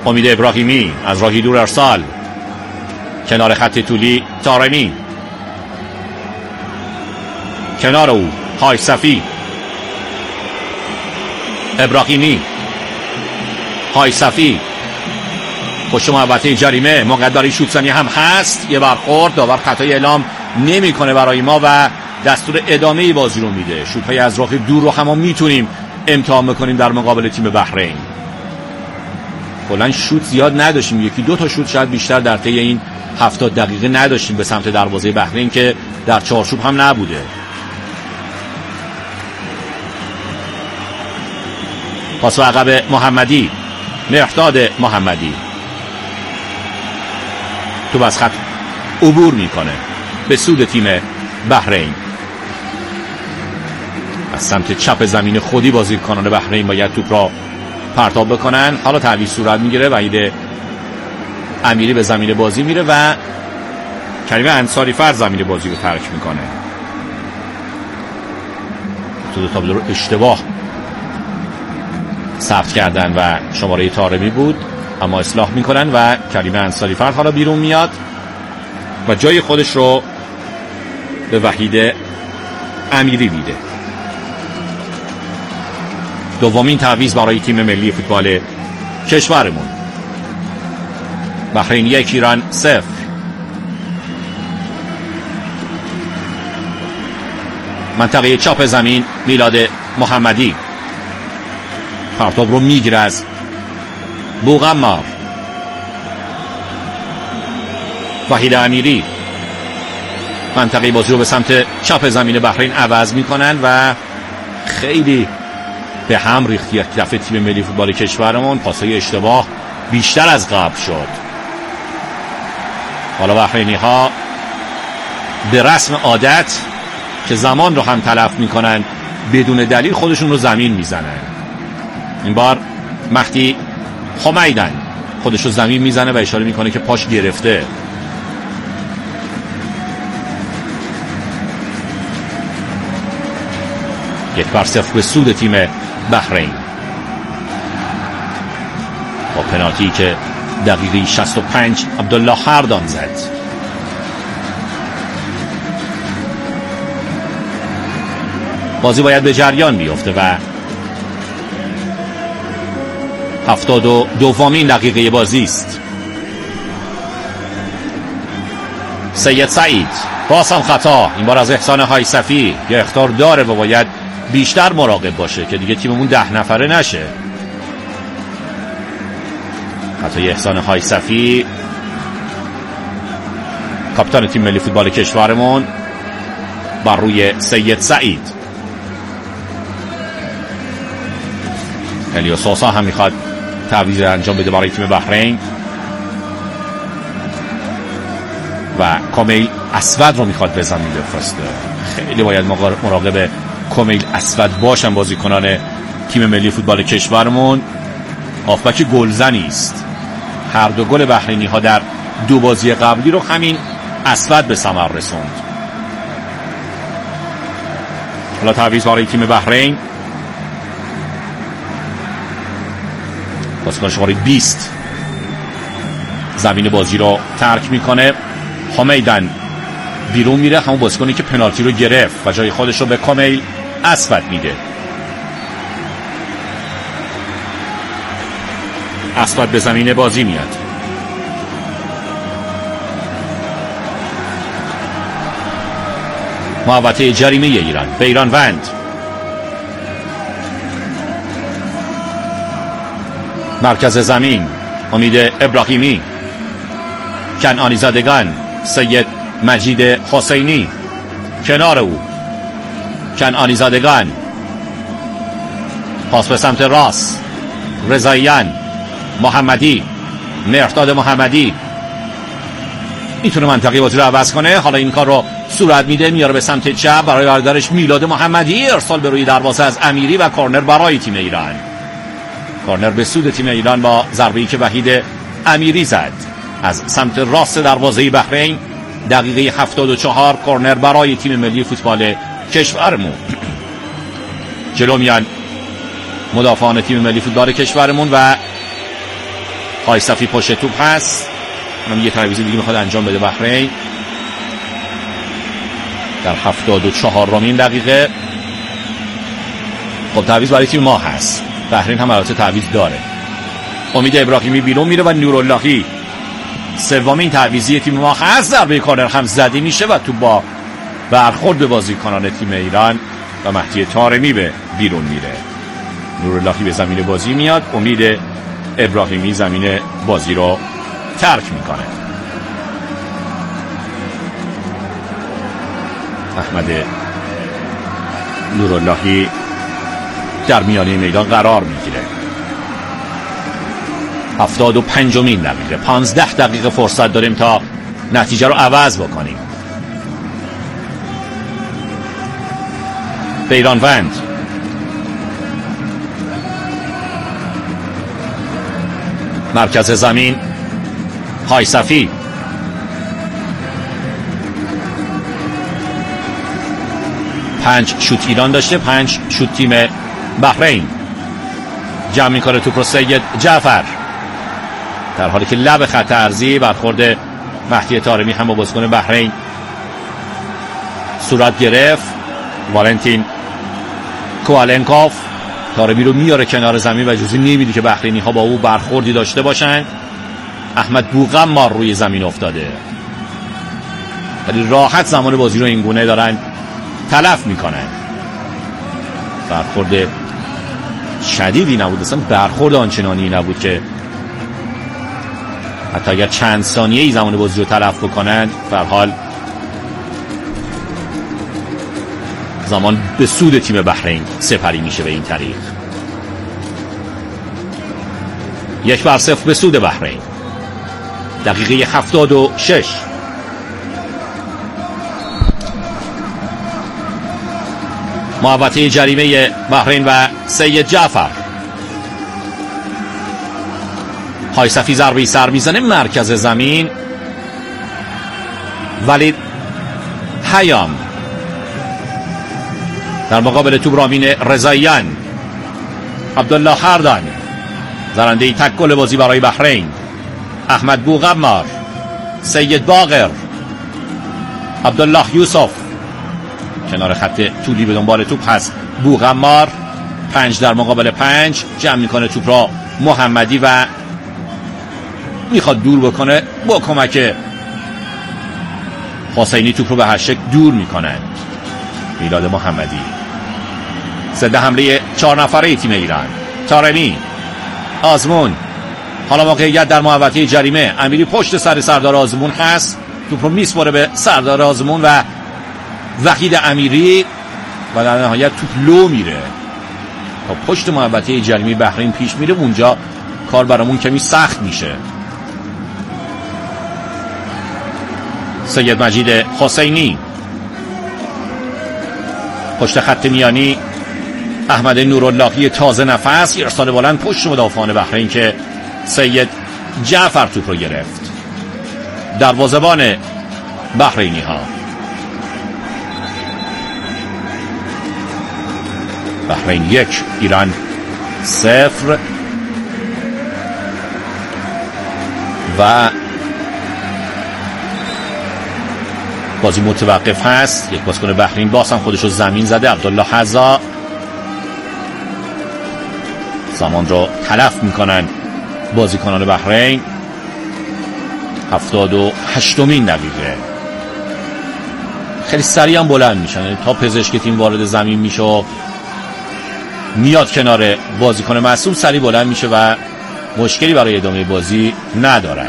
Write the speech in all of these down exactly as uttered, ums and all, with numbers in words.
امید ابراهیمی از راهی دور ارسال، کنار خط طولی طارمی، کنار او هایصفی، ابراهیمی، هایصفی، پشت محوطه جریمه، موقع برای شوت زنی هم هست. یه برخورد، داور خطای اعلام نمیکنه برای ما و دستور ادامه بازی رو میده. شوت های از راه دور رو هم ما میتونیم امتحان بکنیم در مقابل تیم بحرین. کلا شوت زیاد نداشتیم، یکی دو تا شوت شاید بیشتر در طی این هفتاد دقیقه نداشتیم به سمت دروازه بحرین که در چارچوب هم نبوده. پاس به عقب محمدی، مهرداد محمدی تو از خط عبور میکنه به سود تیم بحرین. از سمت چپ زمین خودی بازیکنان بحرین باید توپ را پرتاب بکنن. حالا تعویض صورت میگیره، وحید امیری به زمین بازی میره و کریم انصاری فرد زمین بازی رو ترک میکنه. تو دو تابلو رو اشتباه ثبت کردن و شماره طارمی بود، اما اصلاح میکنن و کریم انصاری فرد حالا بیرون میاد و جای خودش رو به وحید امیری میده. دومین تعویض برای تیم ملی فوتبال کشورمون. بحرین یک، ایران صفر. منطقه چاپ زمین میلاد محمدی پرتاب رو میگیره از بوغمار. وحید امیری منطقه بازی رو به سمت چپ زمین بحرین عوض میکنن و خیلی به هم ریخت یک دفعه تیم ملی فوتبال کشورمون. پاسای اشتباه بیشتر از قبل شد. حالا بحرینی ها به رسم عادت که زمان رو هم تلف میکنن بدون دلیل خودشون رو زمین میزنن. این بار مهدی حمیدن خودش رو زمین میزنه و اشاره میکنه که پاش گرفته. یک بر صفر به سود تیم بحرین با پنالتی که دقیقه شصت و پنج عبدالله هردان زد. بازی باید به جریان بیفته و هفتاد و دومین دقیقه بازی است. سید سعید باز هم خطا، این بار از احسان هایصفی. یه اخطار داره و باید بیشتر مراقب باشه که دیگه تیممون ده نفره نشه. خطای احسان هایصفی کاپیتان تیم ملی فوتبال کشورمون بر روی سید سعید. الیو سوسا هم میخواد تعویض انجام بده برای تیم بحرین و کمیل اسود رو میخواد به زمین بفرسته. خیلی باید مراقب کمیل اسود باشن بازیکنان تیم ملی فوتبال کشورمون. هافبک گلزنی است. هر دو گل بحرینی ها در دو بازی قبلی رو همین اسود به ثمر رسوند. حالا تعویض برای تیم بحرین. بازیکن شماره بیست زمین بازی رو ترک میکنه. حمیدن بیرون میره، همون بازیکنی که پنالتی رو گرفت و جای خودش رو به کمیل اسود میده. اسود به زمین بازی میاد. محوطه جریمه ایران، بیران وند. مرکز زمین امید ابراهیمی، کنعانی زادگان، سید مجید حسینی، کنار او کنعانی زادگان. پاس به سمت راست، رضاییان، محمدی، مهرداد محمدی میتونه منطقه بازی رو عوض کنه. حالا این کار رو صورت میده، میاره به سمت چپ برای برادرش میلاد محمدی. ارسال به روی دروازه از امیری و کورنر برای تیم ایران. کورنر به سود تیم ایران با ضربه‌ای که وحید امیری زد از سمت راست دروازه بحرین. دقیقه هفتاد و چهار کورنر برای تیم ملی فوتبال کشورمون. جلو میان مدافعان تیم ملی فوتبال کشورمون و خایصفی پشت توپ هست، اونم یه تعویض دیگه میخواد انجام بده بحرین در هفتاد و چهارمین دقیقه. خب تعویض برای تیم ما هست، بحرین هم البته تعویض داره. امید ابراهیمی بیرون میره و نوراللهی سومین تعویضی تیم ما هست. ضربه کورنر هم زده میشه و تو با برخورد به بازیکنان تیم ایران و مهدی طارمی به بیرون میره. نوراللهی به زمین بازی میاد، امید ابراهیمی زمین بازی رو ترک میکنه. احمد نوراللهی در میانه میدان قرار میگیره. هفتاد و پنجمین دقیقه، پانزده دقیقه فرصت داریم تا نتیجه رو عوض بکنیم. بیرانوند مرکز زمین، خایصفی پنج شوت ایران داشته، پنج شوت تیم بحرین. جمع میکنه توپ رو سید جعفر، در حالی که لب خط ارضی برخورد مهدی طارمی هم با بازیکن بحرین صورت گرفت. والنتین کوالنکوف طارمی رو میاره کنار زمین و اجازه نمیده که بحرینی ها با او برخوردی داشته باشند. احمد بوغمار روی زمین افتاده، ولی راحت زمان بازی رو اینگونه دارن تلف میکنن. برخورد شدیدی نبود، اصلا برخورد آنچنانی نبود که حتی اگر چند ثانیه ای زمان بازی رو تلف بکنن، به هر حال زمان به سود تیم بحرین سپری میشه. به این طریق یک بر صفر به سود بحرین. دقیقه هفتاد و شش. محوطه جریمه بحرین و سید جعفر. خایصفی ضربه سر میزنه مرکز زمین. ولید حیام در مقابل توپ رامین رضاییان. عبدالله هردان زننده تک گل بازی برای بحرین. احمد بوغمار، سید باقر، عبدالله یوسف کنار خط طولی به دنبال توپ هست. بوغمار پنج در مقابل پنج جمع میکنه توپ را محمدی و میخواد دور بکنه با کمک حسینی توپ رو به هر شکل دور میکنن. میلاد محمدی ضد حمله چهار نفره تیم ایران. طارمی، آزمون، حالا موقعیت در محوطه جریمه. امیری پشت سر سردار آزمون هست، توپ رو میسپره به سردار آزمون و وحید امیری و در نهایت توپ لو میره تا پشت محوطه جریمه بحرین پیش میره. اونجا کار برامون کمی سخت میشه. سید مجید حسینی پشت خط میانی. احمد نوراللهی تازه نفس، ارسال بلند پشت مدافعان بحرین که سید جعفر توپ رو گرفت. دروازه‌بان بحرینی ها. بحرین یک، ایران صفر. و بازی متوقف هست. یک بازیکن بحرین باز هم خودش رو زمین زده، عبدالله حذا. زمان رو تلف میکنن بازیکنان بحرین. هفتاد و هشتمین دقیقه. خیلی سریع هم بلند میشن تا پزشک تیم وارد زمین میشه و میاد کنار بازیکن معصوم، سریع بلند میشه و مشکلی برای ادامه بازی ندارن.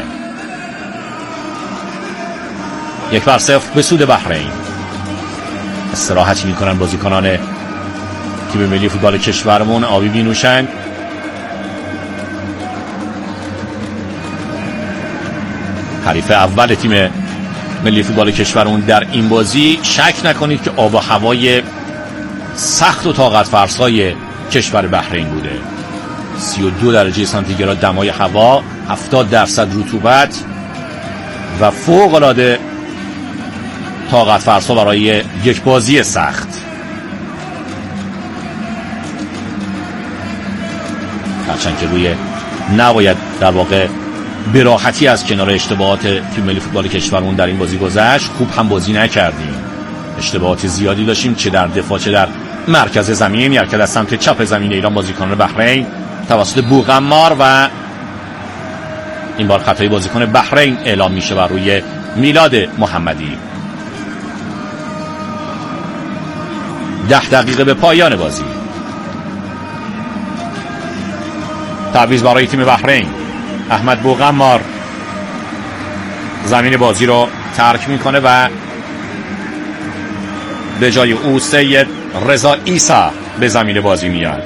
یک بر صفر به سود بحرین. استراحت میکنن بازیکنان تیم ملی فوتبال کشورمون، آبی بینوشن. حریف اول تیم ملی فوتبال کشورمون در این بازی، شک نکنید که آب و هوای سخت و طاقت فرسای کشور بحرین بوده. سی و دو درجه سانتیگراد دمای هوا، هفتاد درصد رطوبت و فوق العاده طاقت فرسا برای یک بازی سخت. هرچند که روی نباید در واقع به راحتی از کنار اشتباهات تیم ملی فوتبال کشورمون در این بازی گذشت. خوب هم بازی نکردیم، اشتباهات زیادی داشتیم، چه در دفاع چه در مرکز زمین. یرکل از سمت چپ زمین ایران بازیکن بحرین توسط بوغمار و این بار خطای بازیکن بحرین اعلام میشه بر روی میلاد محمدی. ده دقیقه به پایان بازی. تعویض برای تیم بحرین. احمد بوغمار زمین بازی رو ترک میکنه و به جای او سید رضا عیسی به زمین بازی میاد.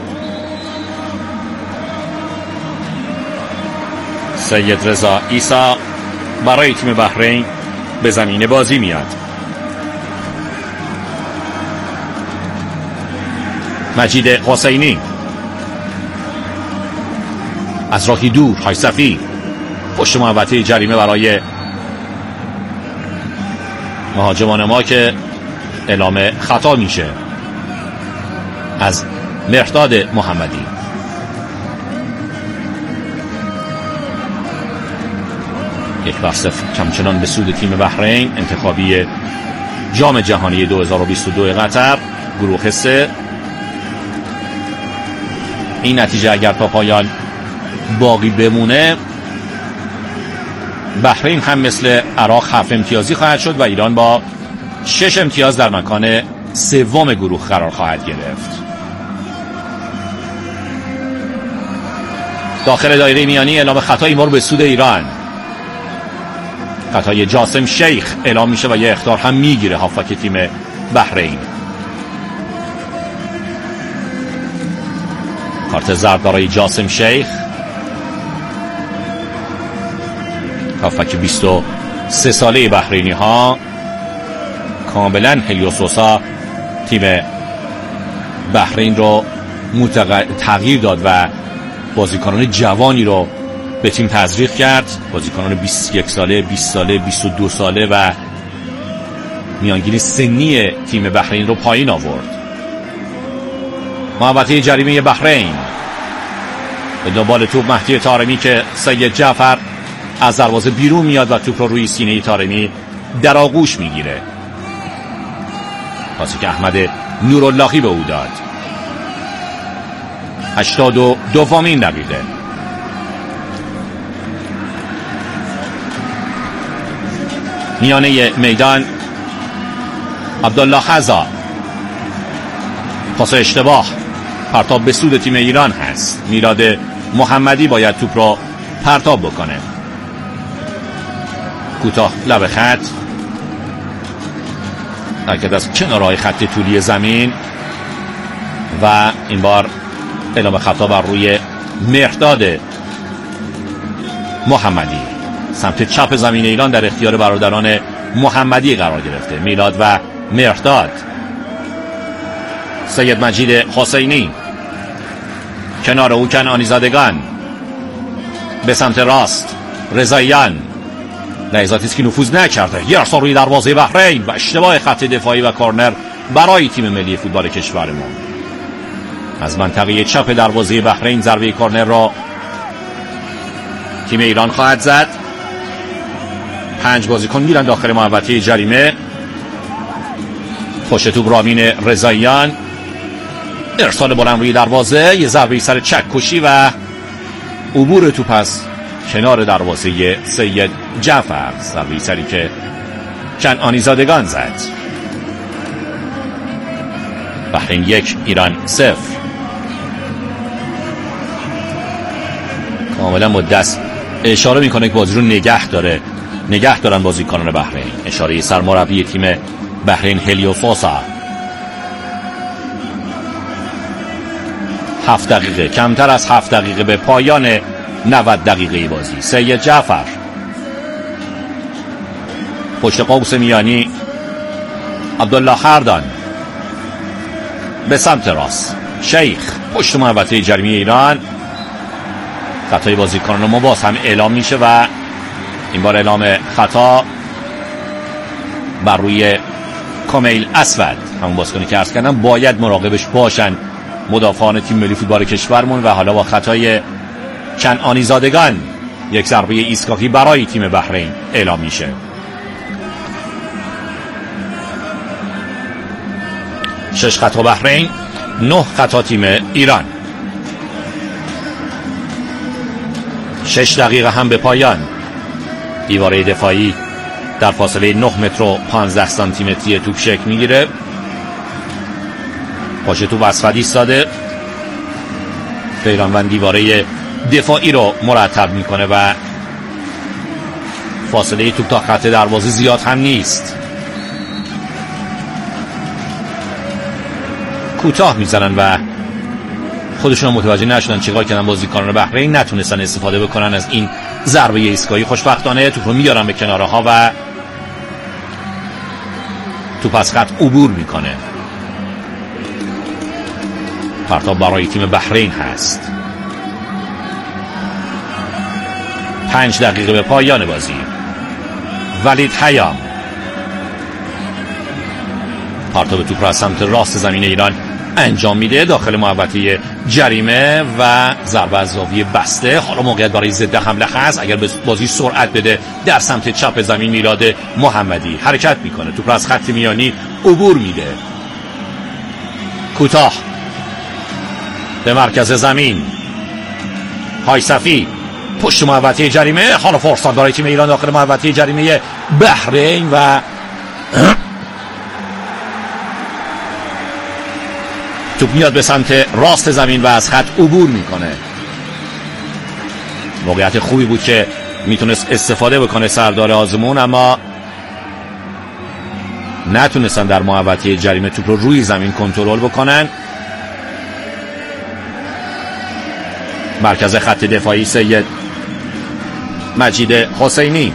سید رضا عیسی برای تیم بحرین به زمین بازی میاد. مجید حسینی از راهی دور، های صفی پشت محوطه جریمه برای مهاجمان ما که اعلام خطا میشه از مهرداد محمدی. یک بر صفر کمچنان به سود تیم بحرین، انتخابی جام جهانی دو هزار و بیست و دو قطر گروه سه. این نتیجه اگر تا پایان باقی بمونه، بحرین هم مثل عراق هفت امتیازی خواهد شد و ایران با شش امتیاز در مکان سوم گروه قرار خواهد گرفت. داخل دایره میانی اعلام خطای این بار به سود ایران. خطای جاسم شیخ اعلام میشه و یه اخطار هم میگیره هافبک تیم بحرین. کارت زرد برای جاسم شیخ، هافبک بیست و سه ساله بحرینی ها. کاملا هلیوسوسا تیم بحرین رو تغییر داد و بازیکنان جوانی رو به تیم تزریق کرد. بازیکنان بیست و یک ساله، بیست ساله، بیست و دو ساله و میانگین سنی تیم بحرین رو پایین آورد. محوطه جریمه بحرین، به دنبال توپ مهدی طارمی که سید جعفر از دروازه بیرون میاد و توپ رو روی سینه طارمی در آغوش میگیره. پاسی که احمد نوراللهی به او داد. هشتاد و دومین دقیقه. میانه میدان عبدالله خزا، پاس اشتباه، پرتاب به سود تیم ایران هست. میلاد محمدی باید توپ را پرتاب بکنه. کوتاه لب خط، حرکت از کنارهای خط طولی زمین و این بار اعلام خطا بر روی مهرداد محمدی. سمت چپ زمین ایران در اختیار برادران محمدی قرار گرفته. میلاد و مهرداد. سید مجید حسینی کنار او کنعانی زادگان به سمت راست. رضاییان لحظاتی است که نفوذ نکرده. یه ارسال روی دروازه بحرین و اشتباه خط دفاعی و کورنر برای تیم ملی فوتبال کشورمون. از منطقه چپ دروازه بحرین ضربه کورنر را تیم ایران خواهد زد. پنج بازیکن میرن داخل محوطه جریمه. پشت توپ رامین رضاییان، ارسال بلند روی دروازه، یه ضربه سر چک کشی و عبور توپ از کنار دروازه سید جعفر. ضربه سری که کنعانی زادگان زد. بحرین یک ایران صفر. کاملا با دست اشاره میکنه که بازی رو نگه داره نگه دارن بازیکنان بحرین. اشاره سرمربی تیم بحرین هلیوسوسا. هفت دقیقه، کمتر از هفت دقیقه به پایان نود دقیقه بازی. سید جعفر پشت قوس میانی. عبدالله خردان به سمت راست. شیخ پشت محوطه جریمه ایران. خطای بازیکنان ما باز هم اعلام میشه و این بار اعلام خطا بر روی کمیل اسود، همون بازیکنی که عرض کردم باید مراقبش باشن مدافعان تیم ملی فوتبال کشورمون. و حالا با خطای کنعانی زادگان یک ضربه ایستگاهی برای تیم بحرین اعلام میشه. شش خطا بحرین، نه خطا تیم ایران. شش دقیقه هم به پایان. دیواره دفاعی در فاصله نه متر و پانزده سانتی متری توپ شکل میگیره. پاشه توپ اسفد ایستاده. بیرانوند دیواره دفاعی رو مرتب میکنه و فاصله توپ تا خط دروازه زیاد هم نیست. کوتاه میزنن و خودشون متوجه نشدن چیکار کردن. بازیکنان بحرین نتونستن استفاده بکنن از این ضربه ایستگاهی. خوشبختانه توپ رو میارن به کناره ها و توپ از خط عبور میکنه. پرتاب برای تیم بحرین هست. پنج دقیقه به پایان بازی. ولید حیام پرتاب توپ را از سمت راست زمین ایران انجام میده داخل محوطه جریمه و ضربه از زاویه بسته. حالا موقعیت برای ضد حمله هست. اگر بازی سرعت بده در سمت چپ زمین میلاد محمدی حرکت میکنه. توپ را از خط میانی عبور میده. کوتاه به مرکز زمین. هایصفی پشت محوطه جریمه. حالا فرصت برای تیم ایران داخل محوطه جریمه بحرین و توپ میاد به سمت راست زمین و از خط عبور میکنه. موقعیت خوبی بود که میتونست استفاده بکنه سردار آزمون، اما نتونستن در محوطه جریمه توپ رو روی زمین کنترل بکنن. مرکز خط دفاعی سید مجید حسینی،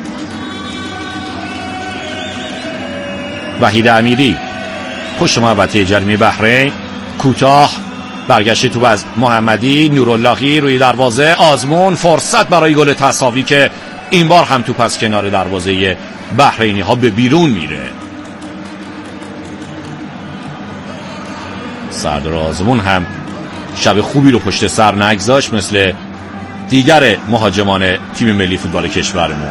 وحید امیری پشت محوطه جریمه بحرین. کوتاه برگشت توپ از محمدی. نوراللهی روی دروازه. آزمون فرصت برای گل تساوی که این بار هم توپ از کنار دروازه بحرینی ها به بیرون میره. سردار آزمون هم شب خوبی رو پشت سر نگذاشت مثل دیگر مهاجمان تیم ملی فوتبال کشورمون.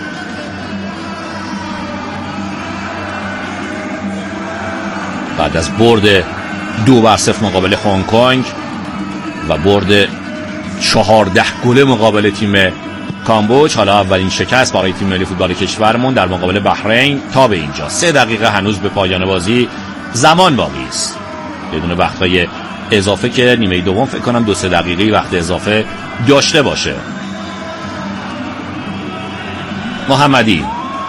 بعد از برد دو بر صفر مقابل هنگ کنگ و برد چهارده گله مقابل تیم کامبوج، حالا اولین شکست برای تیم ملی فوتبال کشورمون در مقابل بحرین تا به اینجا. سه دقیقه هنوز به پایان بازی زمان باقی است بدون وقت‌های اضافه که نیمه دوم فکر کنم دو سه دقیقه وقت اضافه داشته باشه. محمدی،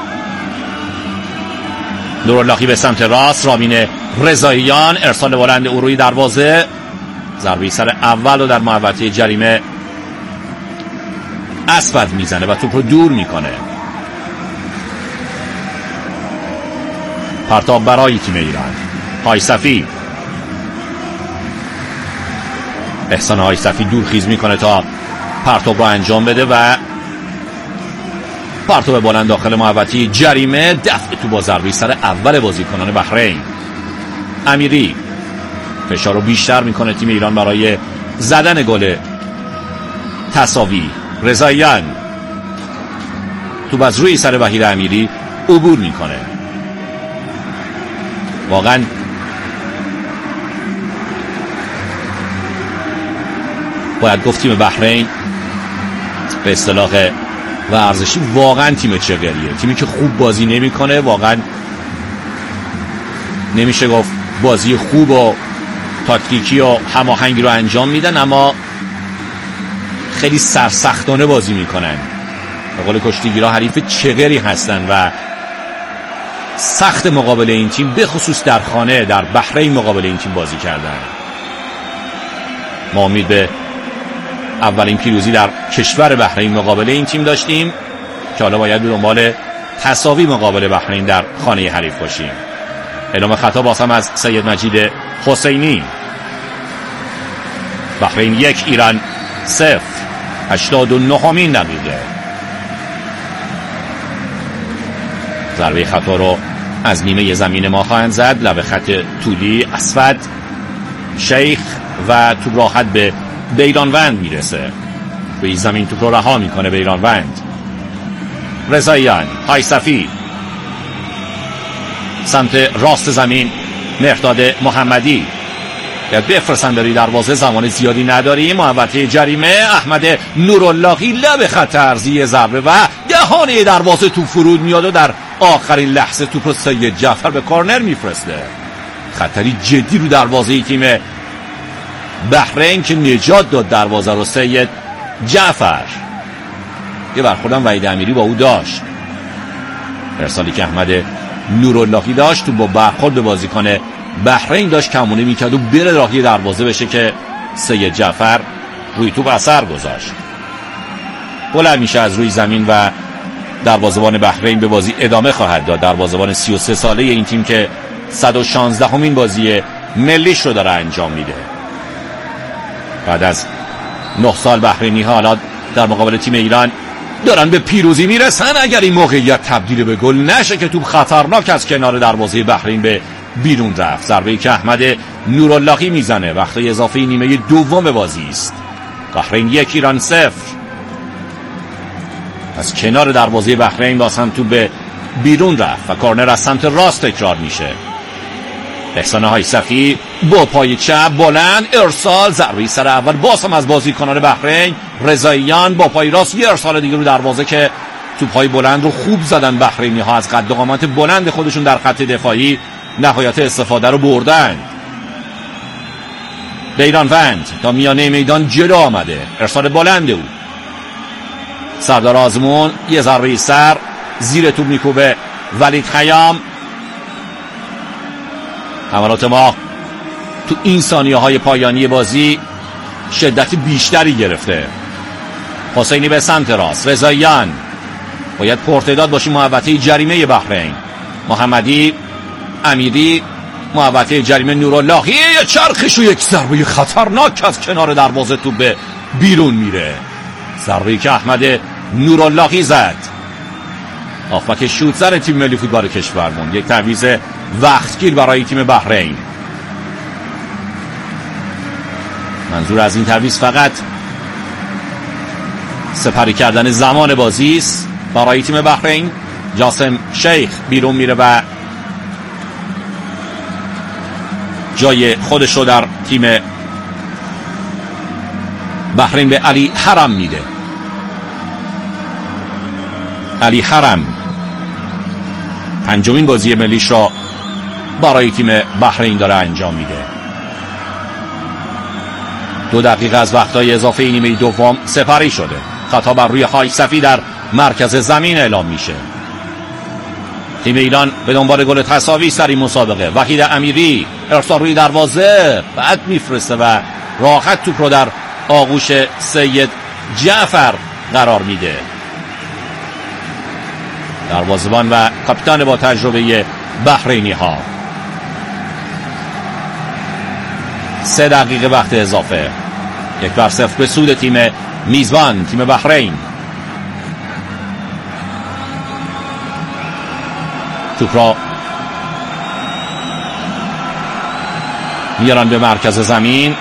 نوراللهی به سمت راست. رامین رضاییان ارسال بلند او روی دروازه. ضربه سر اول رو در محوطه جریمه اسفد میزنه و توپ رو دور میکنه. پرتاب برای تیم ایران. هایصفی، احسان هایصفی دور خیز میکنه تا پرتاب رو انجام بده و پرتاب بلند داخل محوطه جریمه. دفع تو با ضربه سر اول بازیکنان بحرین. امیری فشار رو بیشتر میکنه تیم ایران برای زدن گل تساوی. رضاییان توپ از روی سر وحید امیری عبور میکنه. واقعا باید گفت تیم بحرین به اصطلاح ورزشی واقعا تیم چغریه، تیمی که خوب بازی نمیکنه. واقعا نمیشه گفت بازی خوب و تاکتیکی و هماهنگی رو انجام میدن، اما خیلی سرسختانه بازی میکنن. به قول کشتیگیرا حریف چغری هستن و سخت مقابل این تیم، به خصوص در خانه در بحرین مقابل این تیم بازی کردن. ما امید به اولین پیروزی در کشور بحرین مقابل این تیم داشتیم که حالا باید به دنبال تساوی مقابل بحرین در خانه حریف باشیم. اعلام خطا بازم از سید مجید حسینی. بحرین یک ایران صفر. هشتاد و نهمین دقیقه. ضربه خطا رو از نیمه زمین ما خواهند زد. لب خط طولی اسفد شیخ و توپ راحت به بیرانوند میرسه. روی زمین توپ رو رها میکنه بیرانوند. رضاییان، هایصفی سمت راست زمین، مهرداد محمدی باید بفرستن بری دروازه، زمان زیادی نداریم. محوطه جریمه، احمد نوراللهی لب خط عرضی ضربه و دهانه دروازه توپ فرود میاد و در آخرین لحظه توپ رو سید جعفر به کورنر میفرسته. خطری جدی رو دروازه تیم بحرین که نجات داد دروازه رو سید جعفر. یه برخوردم وحید امیری با او داشت، ارسالی که احمد نوراللهی داشت تو با برخورد به بازیکن بحرین داشت کمونه میکرد و بره راهی دروازه بشه که سید جعفر روی توپ اثر گذاشت. بلند میشه از روی زمین و دروازه‌بان بحرین به بازی ادامه خواهد داد. دروازه‌بان سی و سه ساله این تیم که صد و شانزده همین بازی ملیش رو داره انجام میده. بعد از نه سال بحرینی ها حالا در مقابل تیم ایران دارن به پیروزی میرسن. اگر این موقعیت تبدیل به گل نشه که توپ خطرناک از کنار دروازه بحرین به بیرون رفت. ضربه‌ای که احمد نوراللهی میزنه وقت اضافه نیمه دوم بازی است. بحرین یک ایران صفر. از کنار دروازه بحرین باز هم توپ به بیرون رفت و کورنر از سمت راست تکرار میشه. احسان هایصفی با پای چپ بلند ارسال، ضربه سر اول باز هم از بازیکنان بحرین. رضاییان با پای راست یه ارسال دیگه رو دروازه که توپ‌های بلند رو خوب زدن بحرینی ها، از قد و قامت بلند خودشون در خط دفاعی نهایت استفاده رو بردن. بیرانوند تا میانه میدان جلو آمده، ارسال بلند او. سردار آزمون یه ضربه سر زیر توپ میکوبه ولید خیام. حملات ما تو این ثانیه های پایانی بازی شدت بیشتری گرفته. حسینی به سمت راست، رضاییان باید پرتعداد باشیم. محوطه جریمه بحرین، محمدی، امیری، محوطه جریمه نوراللهی، یه چرخش و یک ضربه خطرناک از کنار دروازه توپ به بیرون میره. ضربه‌ای که احمد نوراللهی زد، هافبک شوتزر تیم ملی فوتبال کشورمون. یک تعویض وقتگیر برای تیم بحرین. منظور از این تعویض فقط سپری کردن زمان بازی است برای تیم بحرین. جاسم شیخ بیرون میره و جای خودش رو در تیم بحرین به علی حرم میده. علی حرم پنجمین بازی ملیش را برای تیم بحرین داره انجام میده. دو دقیقه از وقتهای اضافه نیمه دوم سپری شده. خطا بر روی هایصفی در مرکز زمین اعلام میشه. تیم ایران به دنبال گل تساوی سر این مسابقه. وحید امیری ارسال روی دروازه بعد میفرسته و راحت توپ رو در آغوش سید جعفر قرار میده. دروازه‌بان و کاپیتان با تجربه بحرینی ها. سه دقیقه وقت اضافه، یک بر صفر به سود تیم میزبان، تیم بحرین. توپ را میارن به مرکز زمین،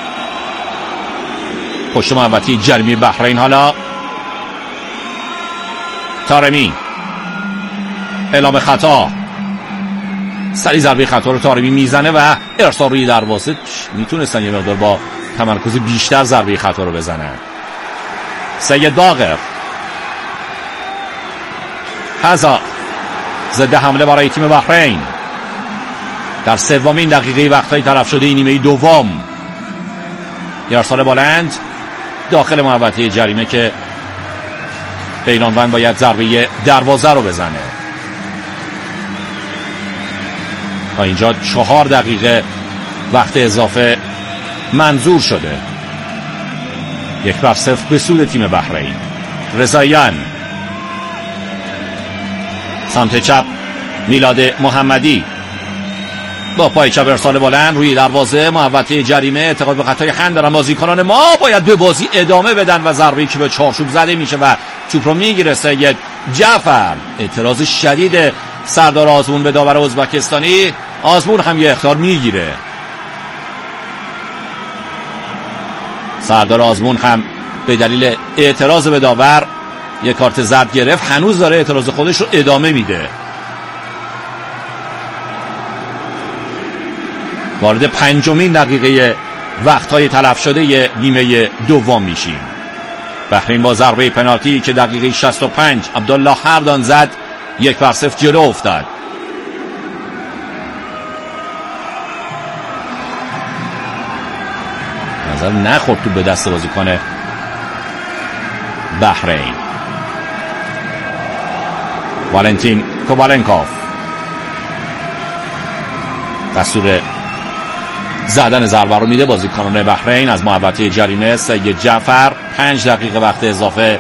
پشت محوطه جریمه بحرین. حالا طارمی اعلام خطا، سری ضربه خطا رو طارمی میزنه و ارسال روی دروازه. میتونستن یه مقدار با تمرکز بیشتر ضربه خطا رو بزنن. سید باقر هزا ضد حمله برای تیم بحرین در سومین دقیقه وقتای طرف شده نیمه دوم. ارسال بلند داخل محوطه جریمه که بیرانوند باید ضربه دروازه رو بزنه. تا اینجا چهار دقیقه وقت اضافه منظور شده. یک بر صفر به سود تیم بحرین. رضاییان سمت چپ، میلاد محمدی با پای چپ ارسال بلند روی دروازه محوطه جریمه. اعتقاد به خطای هند دارن بازیکنان ما، باید به بازی ادامه بدن و ضربه‌ای که به چارچوب زده میشه و توپ رو میگیره سید جعفر. اعتراض شدید سردار آزمون به داور ازبکستانی. آزمون هم یه اخطار میگیره. سردار آزمون هم به دلیل اعتراض به داور یک کارت زرد گرفت، هنوز داره اعتراض خودش رو ادامه میده. وارد پنجمین دقیقه وقت‌های تلف شده نیمه دوم میشیم. بحرین با ضربه پنالتی که دقیقه شصت و پنج عبدالله هردان زد یک بر صفر جلو افتاد. نظر نخورد تو به دست بازیکن بحرین. والنتین کووالنکوف دستور زدن ضربه رو میده. بازیکنان بحرین از محوطه جریمه سید جعفر. پنج دقیقه وقت اضافه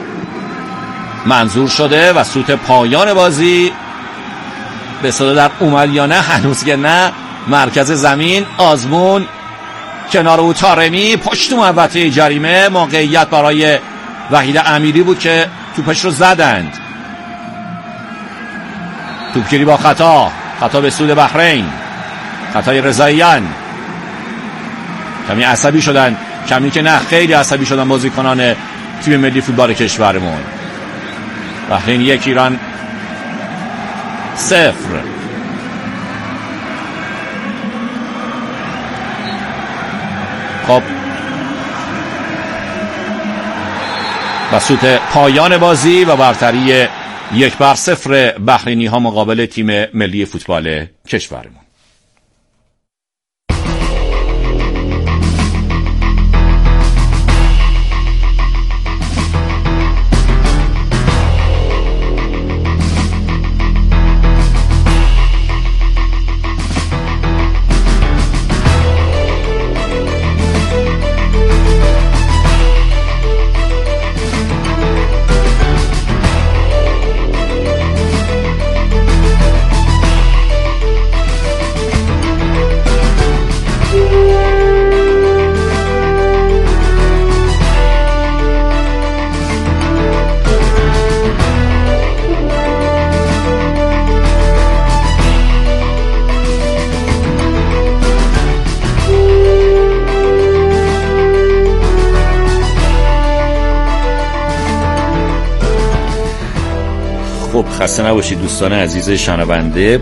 منظور شده و سوت پایان بازی به صدا در اومد یا نه؟ هنوز که نه. مرکز زمین آزمون، کنار او طارمی، پشت محوطه جریمه. موقعیت برای وحید امیری بود که توپش رو زدند. توپگیری با خطا، خطا به سود بحرین، خطای رضاییان. کمی عصبی شدن، کمی که نه خیلی عصبی شدن بازیکنان تیم ملی فوتبال کشورمون. بحرین یک، ایران صفر. خب بسوط پایان بازی و برتری یک بر صفر بحرینی ها مقابل تیم ملی فوتبال کشورمون. خب خسته نباشید دوستان عزیز شنونده.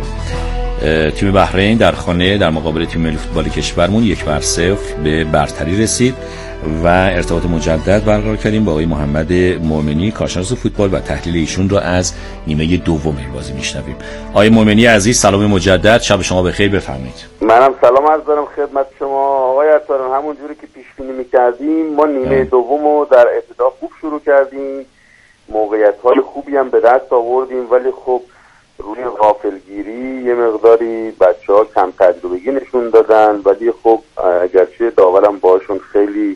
تیم بحرین در خانه در مقابل تیم ملی فوتبال کشورمون یک بر صفر به برتری رسید و ارتباط مجدد برقرار کردیم با آقای محمد مومنی، کارشناس فوتبال، و تحلیل ایشون رو از نیمه دوم این بازی میشنویم. آقای مومنی عزیز سلام مجدد، شب شما بخیر، بفرمایید. منم سلام عرض دارم خدمت شما آقای عطاران. همون جوری که پیش بینی می‌کردیم ما نیمه دوم رو در ابتدا خوب شروع کردیم، موقعیت‌های خوبی هم به دست آوردیم، ولی خب روی غافلگیری یه مقداری بچه‌ها کم تجربگی نشون دادن، ولی خب اگرچه داورم باشون خیلی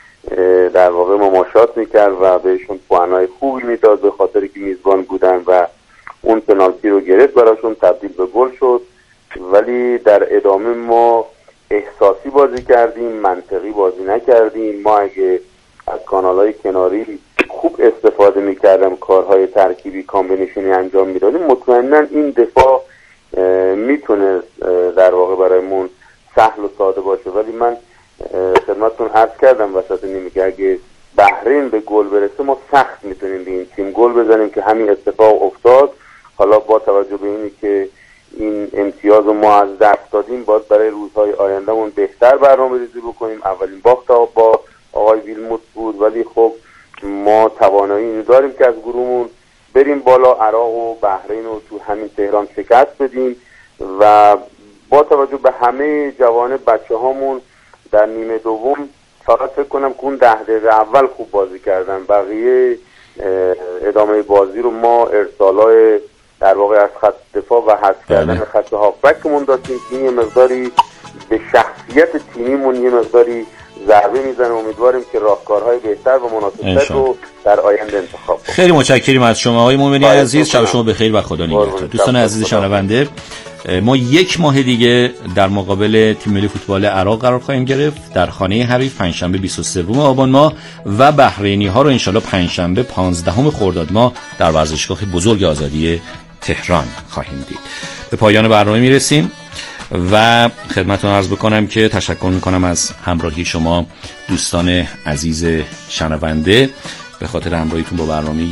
در واقع مماشات میکرد و بهشون پوانای خوبی میداد به خاطر که میزبان بودن و اون پنالتی رو گرفت براشون تبدیل به گل شد. ولی در ادامه ما احساسی بازی کردیم، منطقی بازی نکردیم. ما اگه از کانال‌های کناری خوب استفاده میکردم، کارهای ترکیبی کامبینیشنی انجام میدادیم، مطمئنا این دفاع میتونه در واقع برایمون سهل و ساده باشه. ولی من خدمتتون عرض کردم وسط نیمه که اگه بحرین به گل برسه ما سخت میتونیم به این تیم گل بزنیم که همین اتفاق افتاد. حالا با توجه به اینی که این امتیاز رو ما از دست دادیم، باید برای روزهای آیندهمون بهتر برنامه‌ریزی بکنیم. اولین باخت با آقای ویلموت بود، ولی خب ما توانایی داریم که از گروهمون بریم بالا، عراق و بحرین رو تو همین تهران شکست بدیم. و با توجه به همه جوانب بچه هامون در نیمه دوم فقط فکر کنم که اون ده دقیقه اول خوب بازی کردن، بقیه ادامه بازی رو ما ارسالای در واقع از خط دفاع و حذف کردن خط هافبکمون داشتیم که یه مقداری به شخصیت تیمیمون یه مقداری ضربه میزنه. امیدواریم که راهکارهای بهتر و مناسبتر رو در آینده انتخاب کنیم. خیلی متشکرم از شما آقای مومنی عزیز، شب شما بخیر و خدا نگهدار. دوستان عزیز شنونده، ما یک ماه دیگه در مقابل تیم ملی فوتبال عراق قرار خواهیم گرفت در خانه حریف پنجشنبه بیست و سوم آبان ماه و بحرینی ها رو انشالله پنجشنبه پانزدهم خرداد ماه در ورزشگاه بزرگ آزادی تهران خواهیم دید. به پایان برنامه میرسیم. و خدمتتون عرض بکنم که تشکر میکنم از همراهی شما دوستان عزیز شنونده به خاطر همراهیتون با برنامه